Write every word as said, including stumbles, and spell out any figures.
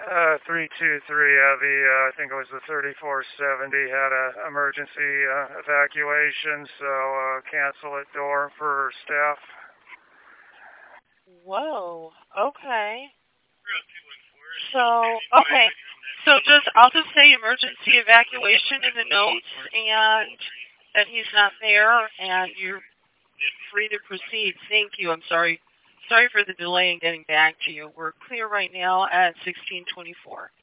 Uh, three two three Heavy, uh, I think it was the thirty-four seventy, had a emergency uh, evacuation, so uh, cancel at door for staff. Whoa. Okay. So, okay. So just I'll just say emergency evacuation in the notes and that he's not there and you're free to proceed. Thank you. I'm sorry. Sorry for the delay in getting back to you. We're clear right now at sixteen twenty-four.